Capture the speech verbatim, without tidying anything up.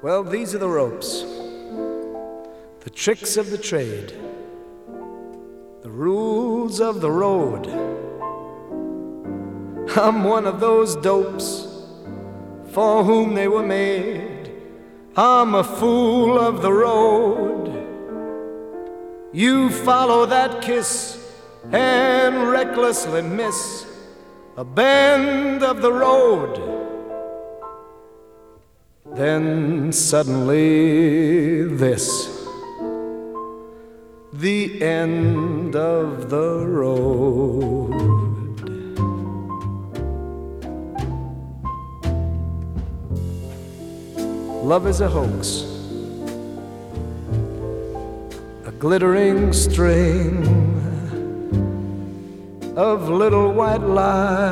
Well, these are the ropes, the tricks of the trade, the rules of the road. I'm one of those dopes for whom they were made. I'm a fool of the road. You follow that kiss and recklessly miss a bend of the road. Then suddenly this, the end of the road. Love is a hoax, a glittering string of little white lies.